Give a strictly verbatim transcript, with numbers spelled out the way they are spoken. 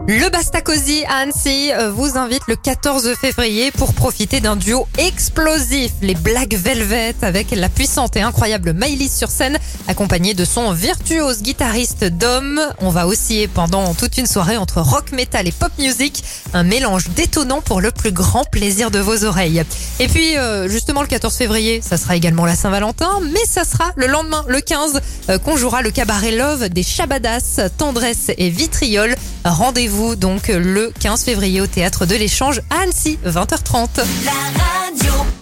Le Basta Cosy à Annecy vous invite le quatorze février pour profiter d'un duo explosif, les Black Velvet, avec la puissante et incroyable Maëlys sur scène, accompagnée de son virtuose guitariste Dom. On va osciller pendant toute une soirée entre rock, metal et pop music, un mélange détonnant pour le plus grand plaisir de vos oreilles. Et puis euh, justement le quatorze février, ça sera également la Saint-Valentin, mais ça sera le lendemain, le quinze, euh, qu'on jouera le cabaret Love des Chabadas, Tendresse et Vitriol. Rendez-vous donc le quinze février au théâtre de l'Échange à Annecy, vingt heures trente. La radio.